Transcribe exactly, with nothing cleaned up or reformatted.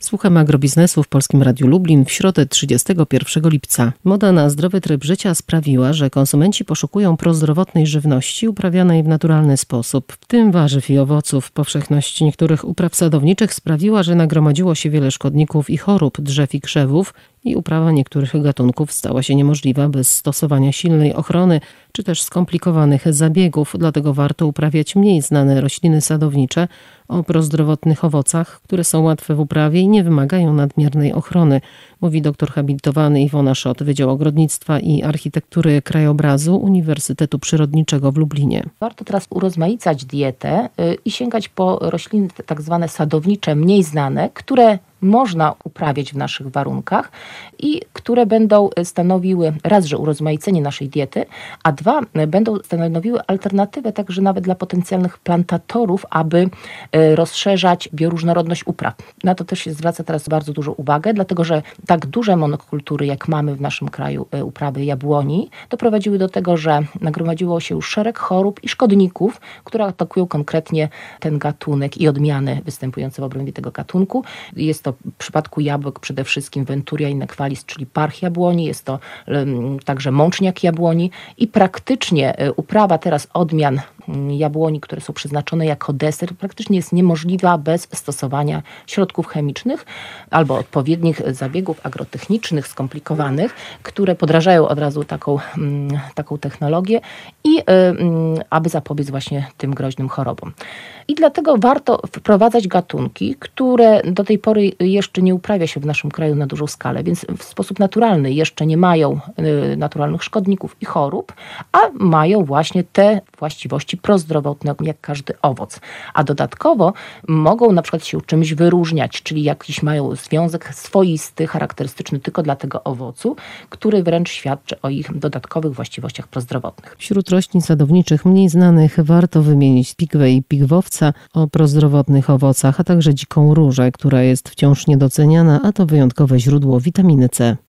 Słuchamy agrobiznesu w Polskim Radiu Lublin w środę trzydziestego pierwszego lipca. Moda na zdrowy tryb życia sprawiła, że konsumenci poszukują prozdrowotnej żywności uprawianej w naturalny sposób, w tym warzyw i owoców. Powszechność niektórych upraw sadowniczych sprawiła, że nagromadziło się wiele szkodników i chorób drzew i krzewów i uprawa niektórych gatunków stała się niemożliwa bez stosowania silnej ochrony czy też skomplikowanych zabiegów. Dlatego warto uprawiać mniej znane rośliny sadownicze o prozdrowotnych owocach, które są łatwe w uprawie i nie wymagają nadmiernej ochrony, mówi doktor habilitowany Iwona Szot, Wydział Ogrodnictwa i Architektury Krajobrazu Uniwersytetu Przyrodniczego w Lublinie. Warto teraz urozmaicać dietę i sięgać po rośliny tak zwane sadownicze, mniej znane, które można uprawiać w naszych warunkach i które będą stanowiły raz, że urozmaicenie naszej diety, a dwa, będą stanowiły alternatywę także nawet dla potencjalnych plantatorów, aby rozszerzać bioróżnorodność upraw. Na to też się zwraca teraz bardzo dużą uwagę, dlatego że tak duże monokultury, jak mamy w naszym kraju, uprawy jabłoni, doprowadziły do tego, że nagromadziło się już szereg chorób i szkodników, które atakują konkretnie ten gatunek i odmiany występujące w obrębie tego gatunku. Jest to w przypadku jabłek przede wszystkim Venturia innequalis, czyli parch jabłoni, jest to um, także mączniak jabłoni i praktycznie um, uprawa teraz odmian um, jabłoni, które są przeznaczone jako deser, praktycznie jest niemożliwa bez stosowania środków chemicznych albo odpowiednich zabiegów agrotechnicznych skomplikowanych, które podrażają od razu taką, um, taką technologię i um, aby zapobiec właśnie tym groźnym chorobom. I dlatego warto wprowadzać gatunki, które do tej pory jeszcze nie uprawia się w naszym kraju na dużą skalę, więc w sposób naturalny jeszcze nie mają y, naturalnych szkodników i chorób, a mają właśnie te właściwości prozdrowotne jak każdy owoc. A dodatkowo mogą na przykład się czymś wyróżniać, czyli jakiś mają związek swoisty, charakterystyczny tylko dla tego owocu, który wręcz świadczy o ich dodatkowych właściwościach prozdrowotnych. Wśród roślin sadowniczych mniej znanych warto wymienić pikwę i pigwowca o prozdrowotnych owocach, a także dziką różę, która jest wciąż niedoceniana, a to wyjątkowe źródło witaminy C.